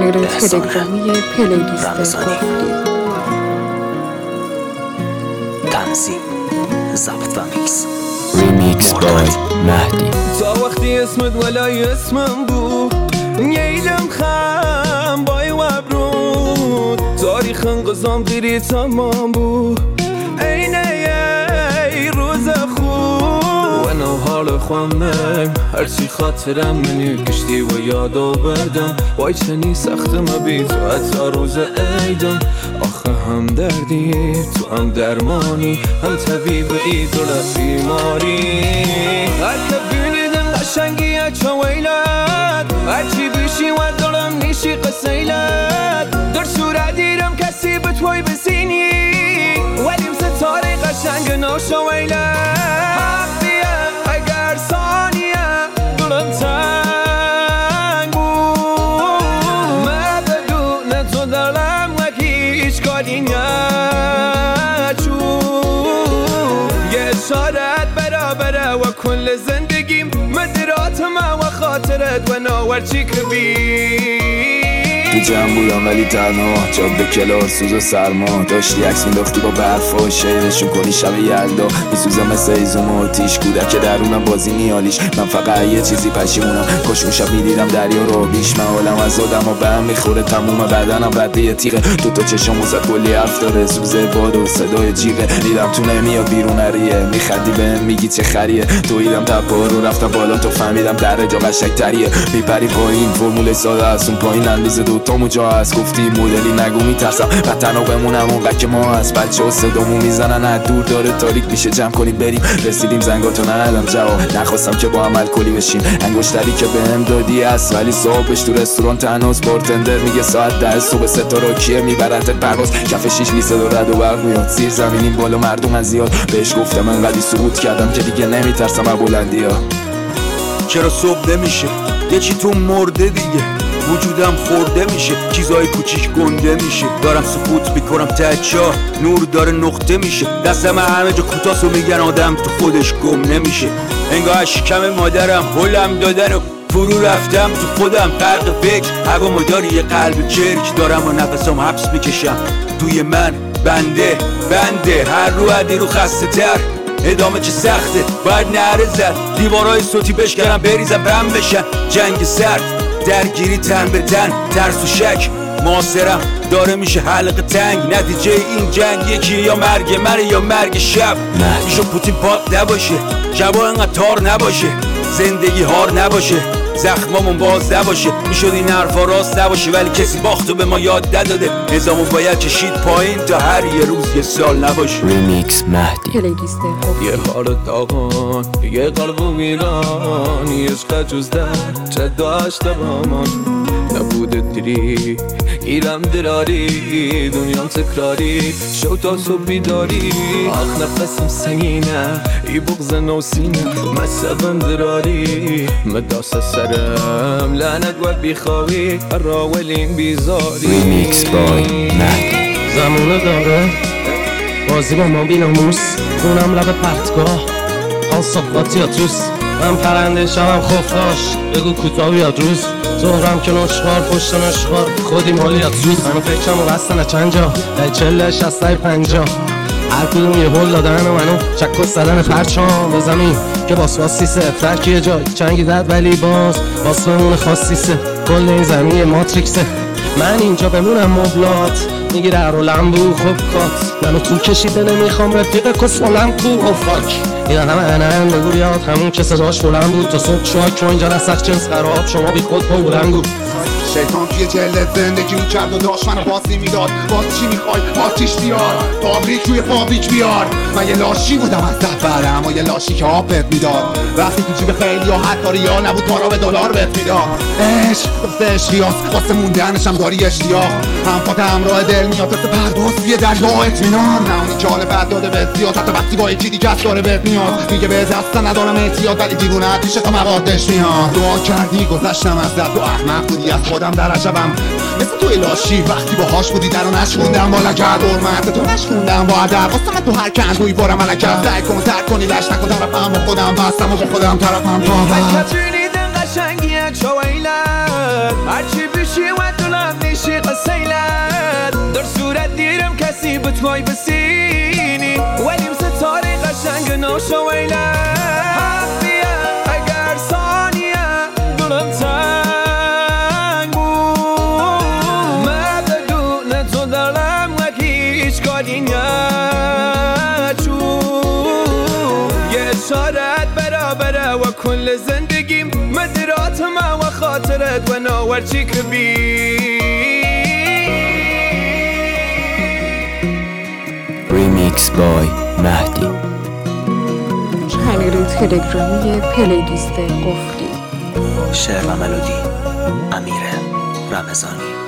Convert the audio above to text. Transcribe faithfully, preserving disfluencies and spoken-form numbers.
کانال تلگرامی پلیلیست کافری. تنظیم ضبط و میکس ریمیکس بای مهدی. تا وقتی اسمت ولای اسمم بود نیلم خم بای وبرود تاریخ انقضام غیری تمام بود اینه ای روز خوب و نو حال خوامم هرچی خاطرم منی کشتی و یادو بدم وای چنی سختم بی تو حتی روز ایدم آخه هم دردی تو هم درمانی هم طبیب ایدول بیماری حتی بینیدم قشنگیه چه ویلت هرچی بیشی و دلم نیشی قسیلت در صورت دیرم کسی به توی بزینی ولیم ستاره قشنگ نوشا ویلت حقیه اگر ثانیه دلم تنگ بود من بدون تو دلم و هیچ کاری نچود یه اشارت برابره و کل زندگیم مدرات ما و خاطرت و ناور چی کبی تو جمع بودم ولی تنها جاب به کلاس سوز و سرما داشتی عکس مینداختی با برف و شعرشون کنی شب یلدا میسوزم مثل ایزوم و تیش کودک درونم بازی نیالیش من فقط یه چیزی پشیمونم کاش اون شب میدیدم دریا رو بیش من حالم از آدم و به هم میخوره تموم بدنم رده یه تیغه تو تا چشم وزد کلی حرف داره سوزه باد و صدای جیغه دیدم تو نمیاد بیرون نریه میخدی بهم میگی چه خریه تو ایدم تپا رو رفتم بالا تو فهمیدم در جا قشنگ‌تریه میپری پایین فرمول ساده است اون پایین اندازه دو تامو جا هست گفتی مدلی نگو میترسم وطن رو بمونم اون بک ما هست بچه ها صدامو میزنن از دور داره تاریک میشه جمع کنیم بریم رسیدیم زنگاتو ندادم جواب نخواستم که با هم الکلی بشیم انگشتری که بهم دادی هست ولی صاحبش تو رستوران تنهاست بارتندر میگه ساعت ده صبح ستاره کیه میبرنت پرواز کف شیش لیسه و رد و برق میاد زیر زمینیم بالا مردم از زیاد بهش گفتم انقدی سقوط کردم که دیگه نمیترسم از بلندیا چرا صبح نمیشه یه چی تو مرده دیگه وجودم خورده میشه چیزای کوچیک گنده میشه دارم سکوت میکنم ته چاه نور داره نقطه میشه دستم همه جا کوتاه‌سو میگن آدم تو خودش گم نمیشه انگار شکم مادرم هلم دادن و فرو رفتم تو خودم غرق فکر هوا مداری یه قلب چرک دارم و نفسم حبس میکشم توی من بنده بنده هر رو عدی رو خسته تر ادامه چه سخته باید نهره زد دیوارای صوتی بشکنم بریزم بم بشن جنگ سرد درگیری تن به تن ترس و شک معاصرم داره میشه حلقه تنگ نتیجه این جنگ یکی یا مرگ من یا مرگ شب میشه پوتین پاک نباشه شبا انقدر تار نباشه زندگی هار نباشه زخمامون باز نباشه میشد این حرفا راست نباشه ولی کسی باختو به ما یاد نداده نظامو باید کشید پایین تا هر یه روز یه سال نباشه ریمیکس مهدی. پلیلیست کافری. یه حال داغان یه قلب و ویران عشق جز در چه داشته با من نبوده دیری ایرم دراری دنیام تکراری شو تا صبح بیداری آخ نفسم سنگینه ای بغز نوسینه مصبم دراری مداس سرم لعنت و بیخواهی راولین بیزاری ریمیکس بای مهدی. زمونه داره بازی با ما بیناموس خونم لب پرتگاه حال صحباتی یا توس من پرنده شبم خفاش بگو کوتاه یاد روز ظهرم که نشخار پشت نشخار خودیم حالی یاد زود منو فکرم و بستن چند جا در چله شستای پنجا هر کدوم یه هول دادن و منو چکس زدن پرچام به زمین که باس باسیسه فرکی یه جای چنگی دد ولی باز باس بمونه خاصیسه کل این زمین ماتریکسه من اینجا بمونم مبلات میگیره هر لمبو خوب کات منو تو کشیده نمیخوام رفیق کسمالم کو او فاک اینا همه انن بگو بیاد همون که صداش بلند بود تا صبح شاک چون اینجا نسخ جنس خراب شما بی خود پا بلنگو شیطان توی جلد زندگی میکرد و داشت منو بازی میداد باز چی میخوای آتیش بیار تابریک روی فابریک بیار من یه لاشی بودم از دفعه اما یه لاشی که آب بهت میداد وقتی تو جیب خیلی یا حتی ریا نبود پارا به دلار بهت میداد عشق واسه اشتیاق واسه موندنشم داری اشتیاق هم پات همراه دل میاد مثل پرداز توی دریا اطمینان نه اونی که حال بد داده بهت زیاد حتی وقتی با یکی دیگه داره بهت میاد میگه به دست ندارم احتیاط ولی دیوونت میشه تا موادش میاد دعا کردی گذشتم از در تو احمق بودی از خودم در عجبم مثل توی لاشی وقتی باهاش بودی در رو نشکوندم بالا کرد حرمت تو نشکوندم با ادب واسه من تو هر کندوی بارم ملکم سعی کن ترک کنی لش نکن طرفم با خودم بستم و با خودم طرفم تا بعد قشنگیه چویلت هرچی بشی و دلم ای بتوای بسینی ولیم ستاره قشنگ ناشو ویله حقیه اگر ثانیه دلم تنگ بود من بدون تو دلم وکی هیچ کاری نچون یه اشارت برابره و کل زندگیم مدرات ما و خاطرت و ناورچی کبی ریمیکس بای مهدی چنل تلگرامی پلیلیست قفلی شعر و ملودی امیر رمضانی